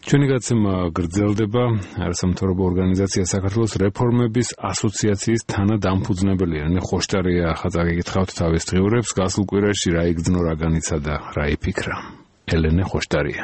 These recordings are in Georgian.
ჩვენი გაცემა გრძელდება არასამთავრობო ორგანიზაცია საქართველოს რეფორმების ასოციაციის თანადამფუძნებელი ელენე ხოშტარია ხაზაკი გითხავთ თავის დღიურებს გასულ კვირაში რა იგრძნო რა განიცადა რა იფიქრა ელენე ხოშტარია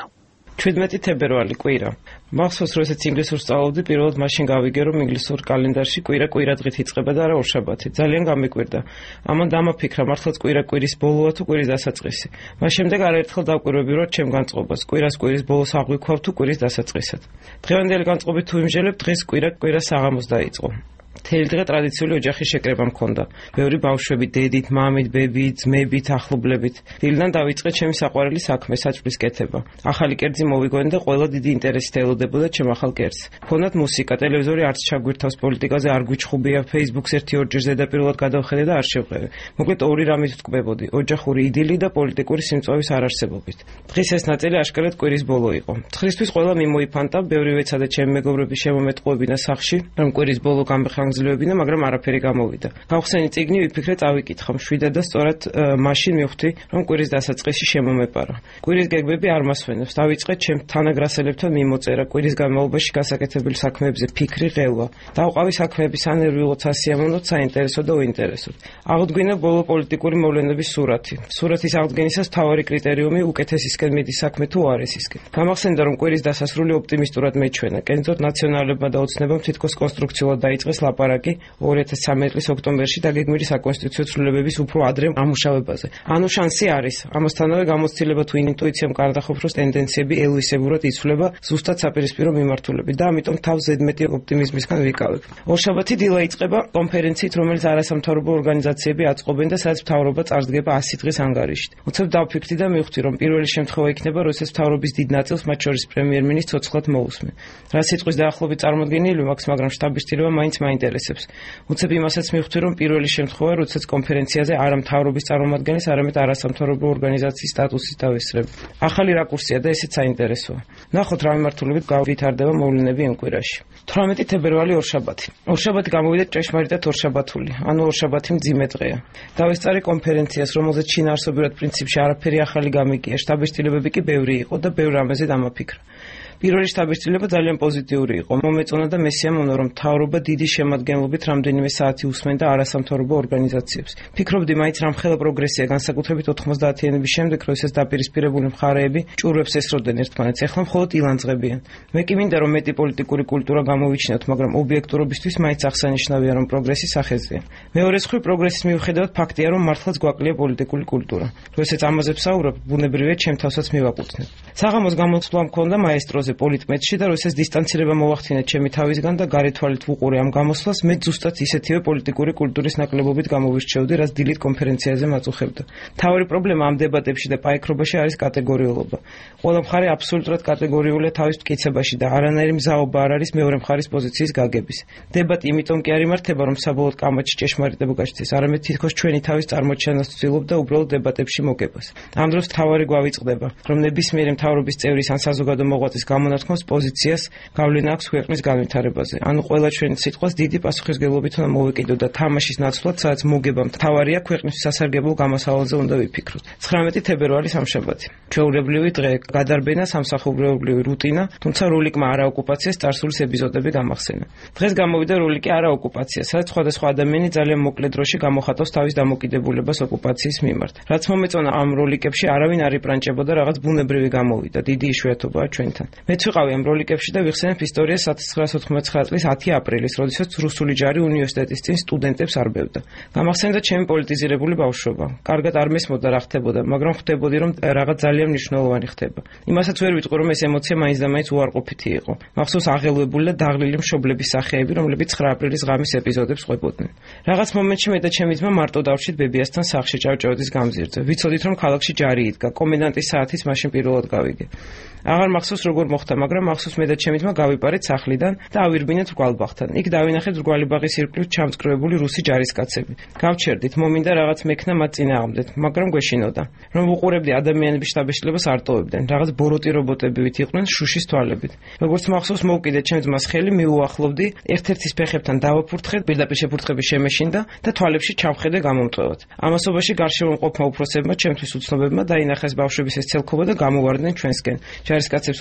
17 თებერვალი კვირა. მახსოვს, როდესაც ინგლისურს სწავლობდი, პირველად მაშინ გავიგე, რომ ინგლისურ კალენდარში კვირა დღით იწყება და არა ორშაბათი. ძალიან გამიკვირდა. ამან დამაფიქრა, მართლაც კვირის ბოლოა თუ კვირის დასაწყისი. მას შემდეგ არაერთხელ დავკვირვები, რომ ჩემ განწყობას კვირის ბოლოს აღვიქვავ თუ კვირის დასაწყისად. დღევანდელი განწყობით თუ იმჟელებ, დღეს კვირა საღამოს დაიწყო. მთელი დღე ტრადიციული ოჯახის შეკრება მქონდა. ბევრი ბავშვები, დედით, მამით, ბებით, ძმებით, ახლობლებით. დილიდან დავიწყე ჩემი საყვარელი საქმე, საჭმლის კეთება. ახალი კერძი მოვიგონე და ყველა დიდი ინტერესით ელოდებოდა ჩემ ახალ კერძს. მქონდათ მუსიკა, ტელევიზორი არც ჩაგვირთავს პოლიტიკაზე, არ გვიჩხუბია, Facebook-ს ერთი-ორჯერ ზედაპირულად გადავხედე და არ შევყევი. მოკლედ ორი რამით ვტკბებოდი: ოჯახური იდილი და პოლიტიკური სიმწვავის არარსებობით. დღის ეს ნაწილი აშკარად კვირის ბოლო იყო. ცხრისთვის ყველა მიმოიფანტა, ბევრი ვეცადა ჩემი მეგობრების შემომეტყუებინა სახში, რომ კვირის ბოლო გამხანგრძლივებინა, მაგრამ არაფერი გამოვიდა. გავხსენი წიგნი, ვიფიქრე წავიკითხო, მშვიდად და სწორად მაშინ მივხვდი, რომ კვირის დასაწყისი შემომეპარა. კვირის გეგმები არ მასვენებს. დავიწყე ჩემ თანაგრასელებთან მიმოწერა, კვირის განმავლობაში გასაკეთებელ საქმეებზე ფიქრი, ღელვა. დავყავი საქმეების ანერვიულოთ, სასიამოვნოთ, საინტერესო და უინტერესოდ. აღდგინა ბოლო პოლიტიკური მოვლენების სურათი. სურათის აღდგენისას მთავარი კრიტერიუმი უკეთესისკენ მიდის საქმე თუ უარესისკენ. გამახსენდა, რომ კვირის დასასრული ოპტიმისტურად მეჩვენა. კერძოდ ნაციონალებმა და ოცნებამ თითქოს კონსტრუქციულად დაიწყეს ლაპარაკი 2013 წლის ოქტომბერში დაგეგმილი საკონსტიტუციო ცვლილებების უფრო ადრე ამუშავებაზე. ანუ შანსი არის. ამასთანავე გამოცდილება თუ ინტუიციამ კარდახობს, რომ ტენდენციები ელვისებურად იცვლება ზუსტად საპირისპირო მიმართულებით და ამიტომ თავს ზედმეტი ოპტიმიზმისგან ვიკავებ. ორშაბათი დილა იწყება კონფერენციით, რომელიც არასამთავრობო ორგანიზაციები აწყობენ და სადაც მთავრობა წარსდგება 100 დღის ანგარიშით. უცებ დავფიქრდი და მივხვდი, რომ პირველი შემთხვევა იქნება, როდესაც მთავრობის დიდ ნაწილს, მათ შორის პრემიერ-მინისტრს ცოცხლად მოусმე. რა სიტყვის დაახლოებით წარმოდგენილი მაქვს, მაგრამ შტაბის ცდილება მაინც მაინტერესებს. უცებ იმასაც მივხვდი, რომ პირველი შემთხვევა, როდესაც კონფერენციაზე არა მთავრობის წარმომადგენლის, არამედ არასამთავრობო ორგანიზაციის სტატუსით დავესწრებ. ახალი რაკურსია და ესეც საინტერესოა. ნახოთ რა მიმართულებით გავითარდება მოვლენები იმ კვირაში. 18 თებერვალი ორშაბათი. ორშაბათი გამოვიდა ჭეშმარიტად ორშაბათული, ანუ ორშაბათი მძიმე დღეა. დავესწარე კონფერენციას, რომელზეც შინაარსობრივად პრინციპში არაფერი ახალი გამიგია, შტაბის ცდილებები კი ბევრი იყო და ბევრ რამეზე დამაფიქრა. პირველი შტაბის ცვლილება ძალიან პოზიტიური იყო. მომეწონა და მესიამოვნა, რომ მთავრობა დიდი შემადგენლობით რამდენიმე საათი უსმენდა არასამთავრობო ორგანიზაციებს. ფიქრობდი, მაინც რამხელა პროგრესია, განსაკუთრებით 90-იანების შემდეგ, როდესაც დაპირისპირებული მხარეები ჭურვებს ესროდნენ ერთმანეთს. ეხლა მხოლოდ ილანძღებიან. მე კი მინდა, რომ მეტი პოლიტიკური კულტურა გამოვიჩინოთ, მაგრამ ობიექტურობისთვის მაინც აღსანიშნავია, რომ პროგრესი სახეზეა. მეორე მხრივ პროგრესის მიუხედავად ფაქტია, რომ მართლაც გვაკლია პოლიტიკური კულტურა. როდესაც ამაზე ვსაუბრობ, ბუნებრივია ჩემ თავსაც მივაკუთვნებ. საღამოს გამოცვლა მქონდა მაესტროზე პოლიტმეტში და როდესაც დისტანცირება მოვახდინე ჩემი თავისგან და გარეთვალით ვუყურე ამ გამოსვლას, მე ზუსტად ისეთივე პოლიტიკური კულტურის ნაკლებობით გამოვირჩევდი, რაც დილით კონფერენციაზე მაწუხებდა. მთავარი პრობლემა ამ დებატებში და პაიქრობაში არის კატეგორიულობა. ყველა მხარე აბსოლუტურად კატეგორიულია თავის მტკიცებაში და არანაირი მზაობა არ არის მეორე მხარის პოზიციის გაგების. დებატი იმიტომ კი არ იმართება, რომ საბოლოოდ კამათში ჭეშმარიტება გაჩნდეს, არამედ თითქოს ჩვენი თავის წარმოჩენას ვცდილობ და უბრალოდ დებატებში მოგებას. ამ დროს მთავარი გვავიწყდება, რომ ნებისმიერი მთავრობის წევრის ან საზოგადო მოღვაწის გამონათქმოს პოზიციას გავლენა აქვს ქვეყნის განვითარებაზე. ანუ ყველა ჩვენი სიტყვას დიდი პასუხისმგებლობით უნდა მოვეკიდოთ და თამაშის ნაცვლად, სადაც მოგება მთავარია, ქვეყნის სასარგებლო გამოსავალზე უნდა ვიფიქროთ. 19 თებერვალი სამშაბათი. ჩვეულებრივი დღე, გადარბენა, სამსახურებრივი რუტინა, თუმცა როლიკმა არაოკუპაციას წარსულის ეპიზოდები გამახსენა. დღეს გამოვიდა როლიკი არაოკუპაცია, სადაც სხვადასხვა ადამიანი ძალიან მოკლე დროში გამოხატავს თავის დამოკიდებულებას ოკუპაციის მიმართ. რაც მომეწონა ამ როლიკებში არავინ არ იპრანჭებოდა, რაღაც ბუნებრივი გამოვიდა, დიდი იშვიათობაა ჩვენთან. მეც ვიყავი ამ როლიკებში და ვიხსენებ ისტორიას 1999 წლის 10 აპრილის, როდესაც რუსული ჯარი უნივერსიტეტის წინ სტუდენტებს არბევდა. გამახსენდა ჩემი პოლიტიზირებული ბავშვობა. კარგად არ მესმოდა რა ხდებოდა, მაგრამ ხვდებოდი, რომ რაღაც ძალიან მნიშვნელოვანი ხდება. იმასაც ვერ ვიტყვი, რომ ეს ემოცია მაინც და მაინც უარყოფითი იყო. მახსოვს აღელვებული და დაღლილი მშობლების სახეები, რომლებიც 9 აპრილის ღამის ეპიზოდებს ყვებოდნენ. რაღაც მომენტში მე და ჩემი ძმა მარტო დავშით ბებიასთან სახლში ჭავჭავაძის გამზირზე. ვიცოდით, რომ ქალაქში ჯარი იდგა. კომენდანტის საათის მაშინ პირველად გავიგე. აღარ მახსოვს როგორ მოხდა, მაგრამ მახსოვს მე და ჩემი ძმა გავიპარეთ სახლიდან და ავირბინეთ რგვალბაღთან. იქ დავინახეთ რგვალიბაღის ირგვლივ ჩამწკრივებული რუსი ჯარისკაცები. გავჩერდით, მომინდა რაღაც მექნა მათ წინააღმდეთ, მაგრამ გვეშინოდა. რომ ვუყურებდი ადამიანების შთაბეჭდილებას არ ტოვებდნენ. რაღაც ბოროტი რობოტებივით იყვნენ შუშის თვალებით. როგორც მახსოვს, მოვკიდე ჩემ ძმას ხელი, მიუახლოვდი, ერთ-ერთის ფეხებთან დავაფურთხეთ, პირდაპირ შეფურთხები შემეშინდა და თვალებში ჩამხედე გამომტვევად. ამასობაში გარშემოყოფმა უფროსებმა, ჩემთვის უცნობებმა დაინახეს ბავშვების ეს ცელქობა და გამოვარდნენ ჩვენსკენ. ჯარისკაცებს უთხრეთ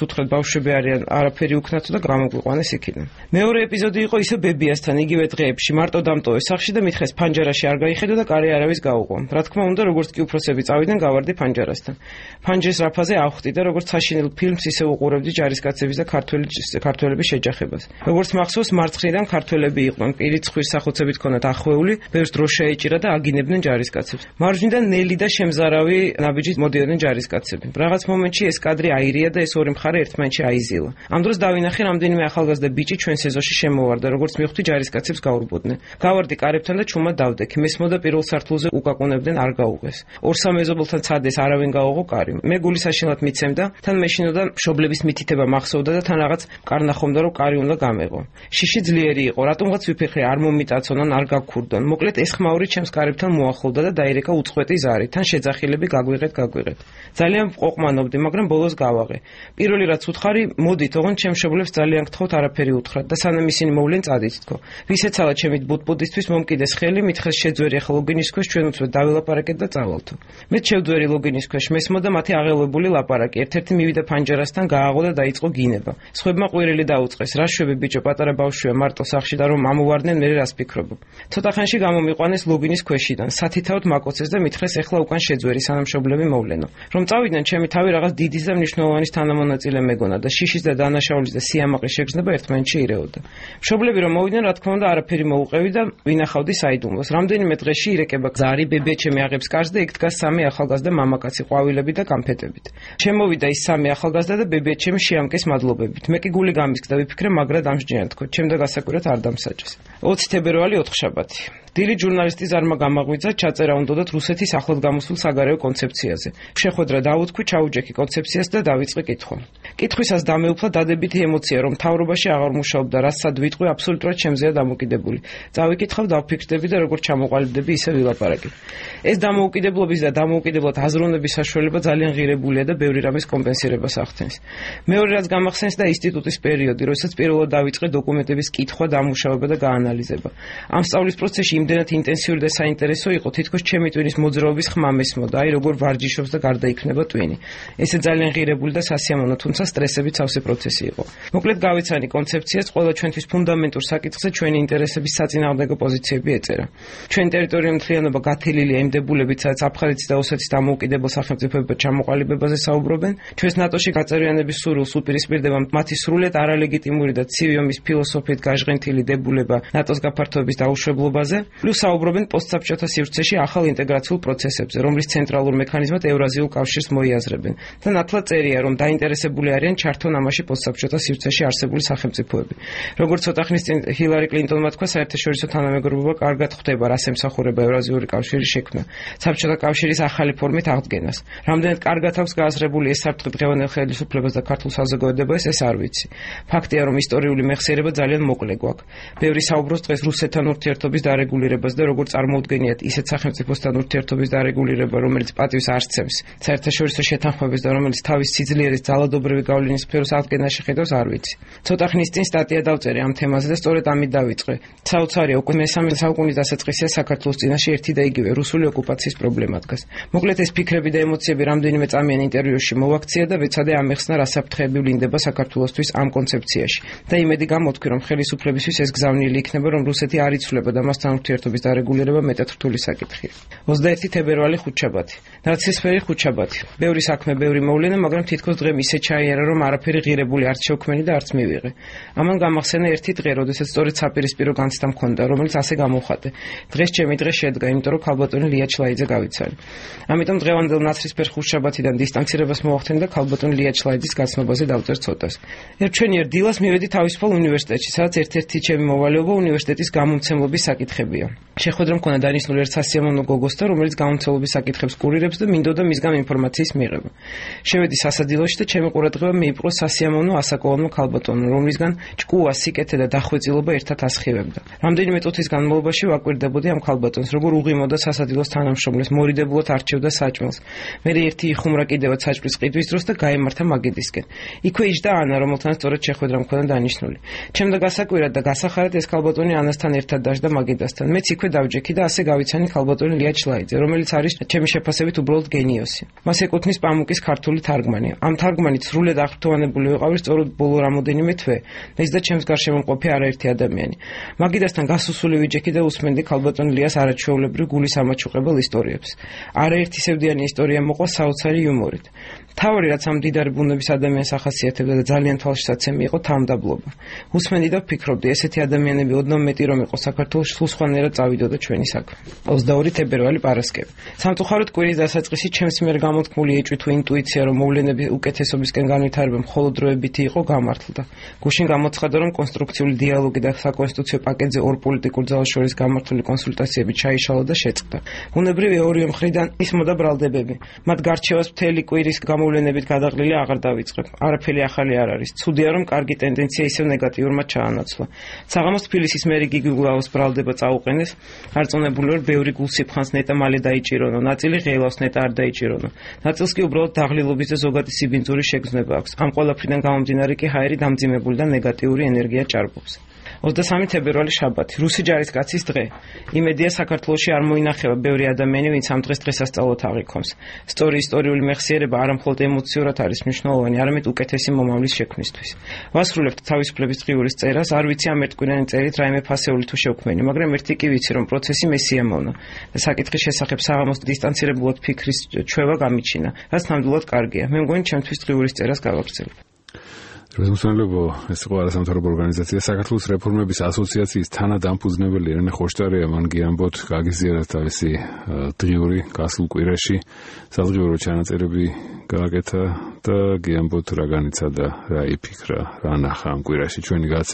ბავშვები არიან არაფერი უქნათო და გამოგვიყვანეს იქიდან. მეორე ეპიზოდი იყო ისე ბებიასთან იგივე დღეებში მარტო დამტოვეს სახლში და მითხეს ფანჯარაში არ გაიხედო და კარი არავის გაუყო. რა თქმა უნდა, როგორც კი უფროსები წავიდნენ, გავარდი ფანჯარასთან. ფანჯრის რაფაზე ავხდი და როგორც საშინელ ფილმს ისე უყურებდი ჯარისკაცების და ქართველების შეჯახებას. როგორც მახსოვს, მარცხნიდან ქართველები იყვნენ, პირიცხვრის სახუცებით ქონათ ახვეული, ბევრს დრო შეეჭირა და აგინებდნენ ჯარისკაცებს. მარჯვნიდან ნელი და შემზარავი ნაბიჯით მოდიოდნენ ჯარისკაცები. რაღაც მომენტში ეს კადრი აირია და ეს ორი მხარე ერთმანეთში აიზილა. ამ დროს დავინახე რამდენიმე ახალგაზრდა ბიჭი ჩვენ სეზონში შემოვარდა, როგორც მივხვდი ჯარისკაცებს გაურბოდნენ. გავარდი კარებთან და ჩუმად დავდექი. მესმოდა პირველ სართულზე უკაკუნებდნენ არ გაუღეს. ორ-სამ მეზობელთან ცადეს არავინ გაუღო კარი. მე გული საშინლად მიცემდა, თან მეშინოდა მშობლების მითითება მახსოვდა და თან რაღაც კარნახომდა რომ კარი უნდა გამეღო. შიში ძლიერი იყო, რატომღაც ვიფიქრე არ მომიტაცონ ან არ გაგქურდონ. მოკლედ ეს ხმაური ჩემს კარებთან მოახლოვდა და დაირეკა უწყვეტი ზარი, თან შეძახილები გაგვიღეთ. ძალიან ყოფმანობდი, მაგრამ ბოლოს გავაღე. პირველი რაც უთხარი, მოდით, ოღონდ ჩემ მშობლებს ძალიან გთხოვთ არაფერი უთხრათ და სანამ ისინი მოვლენ წადით თქო. ვისეცალა ჩემი ბუტბუდისთვის მომკიდეს ხელი, მითხეს შეძვერი ახლა ლოგინის ქვეშ ჩვენ უცბად დავილაპარაკეთ და წავალთო. მე შევძვერი ლოგინის ქვეშ, მესმოდა მათი აღელვებული ლაპარაკი. ერთ-ერთი მივიდა ფანჯარასთან, გააღო და დაიწყო გინება. სხვებმა ყვირილი დაუწყეს. რა შვები ბიჭო, პატარა ბავშვია მარტო სახლში და რომ ამოვარდნენ, მე რას ფიქრობ. ცოტა ხანში გამომიყვანეს ლოგინის ქვეშიდან. სათითაოდ მაკოცეს და მითხეს ეხლა უკან შეძვერი სანამ მშობლები მოვლენო. რომ წავიდნენ, ჩემი თავი რაღაც დიდის და მნიშვნელოვანის თანამონაწილე მეგონა და შიშის და დანაშაულის და სიამაყის შეგრძნება ერთმანეთში ირეოდა. მშობლები რომ მოვიდნენ, რა თქმა უნდა, არაფერი მოუყევი და ვინახავდი საიდუმლოს. რამდენიმე დღეში ირეკება ზარი ბებიაჩემი აღებს კარს და იქ დგას სამი ახალგაზრდა მამაკაცი ყვავილები და კამფეტებით. შემოვიდა ის სამი ახალგაზრდა და ბებიაჩემი შეამკეს მადლობებით. მე კი გული გამისკდა, ვიფიქრე მაგრა დამსჯიან თქო, ჩემდა გასაკვირად არ დამსაჯეს. 20 თებერვალი 4 შაბათი. დილით ჟურნალისტი ზარმა გამაღვიძა, ჩაწერა უნდათ რუსეთის ახლად გამოსულ საგარეო კონცეფციაზე. შეხვედრა დავუთქვი, ჩაუჯექი კონცეფციას და დავიწყე კითხვა. კითხვისას დამეუფლა დადებითი ემოცია, რომ მთავრობაში აღარ მუშაობდა, რასაც ვიტყვი აბსოლუტურად ჩემზეა დამოკიდებული. წავიკითხავ, დავფიქრდები და როგორც ჩამოყალიბდები, ისე ვილაპარაკე. ეს დამოუკიდებლობის და დამოუკიდებლად აზროვნების საშუალება ძალიან ღირებულია და ბევრი რამის კომპენსირებას ახდენს. მეორე რაც გამახსენს და ინსტიტუტის პერიოდი, როდესაც პირველად დავიწყე დოკუმენტების კითხვა, დამუშავება და გაანალიზება. ამ სწავლის პროცესში იმდენად ინტენსიური და საინტერესო იყო, თითქოს ჩემი ტვინის მოძრაობის ხმა მესმოდა, აი როგორ ვარჯიშობს და გარდაიქმნება ტვინი. ესე ძალიან ღირებული და სასიამოვნო, თუმცა სტრესებით სავსე პროცესი იყო. მოკლედ გავიცანი კონცეფციას, ყველა ჩვენთვის ფუნდამენტურ საკითხზე ჩვენი ინტერესების საწინააღმდეგო პოზიციები ეწერა. ჩვენი ტერიტორიული მთლიანობა გათელილია იმ დებულებით, სადაც აფხაზეთის და ოსეთის დამოუკიდებელ სახელმწიფოებად ჩამოყალიბებაზე საუბრობენ. ჩვენს ნატოში გაწევრიანების სურვილს უპირისპირდება მათი სრულიად არალეგიტიმური და ცივი ომის ფილოსოფიით გაჟღენთილი დებულება ნატოს გაფართოების დაუშვებლობაზე. პლუს საუბრობენ პოსტსაბჭოთა სივრცეში ახალ ინტეგრაციულ პროცესებზე, რომლის ცენტრალურ მექანიზმად ევრაზიულ კავშირს მოიაზრებენ. და ნათლად წერია, რომ დაინტერესებული არიან ჩართონ ამაში პოსტსაბჭოთა სივრცეში არსებული სახელმწიფოები. როგორც ცოტა ხნის წინ ჰილარი კლინტონმა თქვა, საერთაშორისო თანამეგობრობა კარგად ხვდება, რას ემსახურება ევრაზიული კავშირის შექმნა, საბჭოთა კავშირის ახალი ფორმით აღდგენას. რამდენად კარგად აქვს გააზრებული ეს საფრთხე დღევანდელ ხელისუფლებას და ქართულ საზოგადოებას, ეს არ ვიცი. ფაქტია, რომ ისტორიული მეხსიერება ძალიან მოკლე გვაქვს. ბევრი საუბრობს დღეს რუსეთთან ურთიერთობის დარეგულირებას და როგორც წარმოუდგენიათ ისეთ სახელმწიფოსთან ურთიერთობის დარეგულირება, რომელიც პატივს არ სცემს საერთაშორისო შეთანხმებას და რომელიც თავის სიძლიერის ძალადობრივი გავლენის სფეროს აღდგენაში ხედავს, არ ვიცი. ცოტა ხნის წინ სტატია დავწერე ამ თემაზე და სწორედ ამით დავიწყე. საოცარია, უკვე მესამე საუკუნის დასაწყისია საქართველოს წინაშე ერთი და იგივე რუსული ოკუპაციის პრობლემა დგას. მოკლედ ეს ფიქრები და ემოციები რამდენიმე წამიან ინტერვიუში მოვაქცია და ვეცადე ამეხსნა რა საფრთხეები ვლინდება საქართველოსთვის ამ კონცეფციაში. და იმედი გამოთქვი, რომ ხელისუფლებისთვის ეს გზავნილი იქნება, რომ რუსეთი არ იცვლება და მასთან ურთიერთობის დარეგულირება მეტად რთული საკითხია. 21 თებერვალი ხუთშაბათი. ნაცისფერი ხუთშაბათი. ბევრი საქმე, ბევრი მოვლენა, მაგრამ თითქოს დღე ისე ჩაიარა, რომ არაფერი ღირებული არც შევქმენი და არც მივიღე. ამან გამახსენა ერთი დღე, როდესაც სწორედ საპირისპირო განცდა მქონდა, რომელიც ასე გამოვხატე. დღეს ჩემი დღე შედგა, იმიტომ რომ ქალბატონი ლია ჩლაიძე გავიცანი. ამიტომ დღევანდელ ნაცრისფერ ხუთშაბათიდან დისტანცირებას მოვახდენ და ქალბატონი ლია ჩლაიძის გაცნობაზე დავწერ ცოტას. ერთჩვენიერ დილას მივედი თავისუფალ უნივერსიტეტში, სადაც ერთ-ერთი ჩემი მოვალეობა უნივერსიტეტის გამომცემლობის საკითხებია. შეხვედრა მქონდა დანიშნული ერთ სასიამოვნო გოგოსთან, რომელიც გამომცემლობის საკითხებს კურირებს და მინდოდა მისგან ინფორმაციის მიღება. შევედი სასადილოში და ჩემი ყურადღება მიიპყრო სასიამოვნო ასაკოვანმა ქალბატონმა, რომლისგან ჭკუა, სიკეთე და დახვეწილობა ერთად ასხივებდა. რამდენიმე წუთის განმავლობაში ვაკვირდებოდი ამ ქალბატონს, როგორ უღიმოდა სასადილოს თანამშრომლებს, მორიდებულად არჩევდა საჭმელს. მე ერთი იხუმრა კიდევაც საჭმლის ყიდვის დროს და გაემართა მაგიდისკენ. იქვე იჯდა ანა, რომელთანაც სწორედ შეხვედრა მქონდა დანიშნული. ჩემდა გასაკვირად და გასახარად ეს ქალბატონი ანასთან ერთად დაждდა მაგიდასთან. მეც იქვე დავჯექი და ასე გავიცანი ქალბატონი ლია ჩლაიძე, რომელიც არის ჩემი შეფასებით უბრალოდ გენიოსი. მას ეკუთვნის პამუკის ქართული თარგმანი. ამ თარგმანით სრულად ბევრად აღფრთოვანებული ვიყავი სწორედ ბოლო რამოდენიმე თვე. ის და ჩემს გარშემო მყოფი არაერთი ადამიანი. მაგიდასთან გასუსული ვიჯექი და უსმენდი ქალბატონ ლიას არაჩვეულებრივ გულის ამაჩუყებელ ისტორიებს. არაერთი სევდიანი ისტორია მოყვა საოცარი იუმორით. თავი რაც ამ მდიდარი ბუნების ადამიანს ახასიათებდა და ძალიან თვალშისაცემი იყო თავმდაბლობა. უსმენდი და ვფიქრობდი, ესეთი ადამიანები ოდნავ მეტი რომ იყო საქართველოს სულ სხვანაირად წავიდოდა ჩვენი საქმე. 22 თებერვალი პარასკევი. სამწუხაროდ კვირის დასაწყისი ჩემს მიერ გამოთქმული ეჭვი თუ ინტუიცია რომ მოვლენები უკეთესობისკენ განვითარება მხოლოდ დროებითი იყო გამართლდა. გუშინ გამოცხადა რომ კონსტრუქციული დიალოგი და საკონსტიტუციო პაკეტზე ორ პოლიტიკურ ძალას შორის გამართული კონსულტაციები ჩაიშალა და შეწყდა. ბუნებრივია ორივე მხრიდან ისმოდა ბრალდებები. მათ გარჩევას მთელი კვირის მოვლენებით გადაყრილი აღარ დავიწყებ. არაფერი ახალი არ არის. ცუდია რომ კარგი ტენდენცია ისევ ნეგატიურმა ჩაანაცვლა. საღამოს თბილისის მერი გიგი გულაოს ბრალდება წაუყენეს. არწმუნებული ვარ, ბევრი გულსიფხანს ნეტა მალე დაიჭირონო. ნაწილი ღელავს ნეტა არ დაიჭირონო. ნაწილს კი უბრალოდ დაღლილობის და ზოგადი სიბინძური შეგრძნება აქვს. ამ ყველაფრიდან გამომდინარე კი ჰაერი დამძიმებული და ნეგატიური ენერგია ჭარბობს. 23 თებერვალი შაბათი, რუსი ჯარისკაცის დღე. იმედია საქართველოში არ მოინახება ბევრი ადამიანი, ვინც ამ დღეს დღესასწაულოდ აღიქონს. სწორი ისტორიული მეხსიერება არა მხოლოდ ემოციურად არის მნიშვნელოვანი, არამედ უკეთესი მომავლის შექმნისთვის. ვასრულებთ თავისუფლების დღიურის წერას, არ ვიცი ამ ერთკვირიანი წერით რაიმე ფასეული თუ შევქმენი, მაგრამ ერთი კი ვიცი, რომ პროცესი მესიამოვნა და საკითხის შესახებ საღამოს დისტანცირებულად ფიქრის ჩვევა გამიჩინა, რაც ნამდვილად კარგია. მე მგონი ჩემთვის დღიურის წერას გავაგრძელებ. რეზოლუციებო ეს იყო არასამთავრობო ორგანიზაცია საქართველოს რეფორმების ასოციაციის თანადამფუძნებელი ერნე ხოშტარია მან გიამბოთ გაგიზიარა თავისი დღიური გასულ კვირაში საზღვაო ჩანაწერები გააკეთა და გიამბოთ რა განიცადა რა იფიქრა რა ნახა ამ კვირაში ჩვენი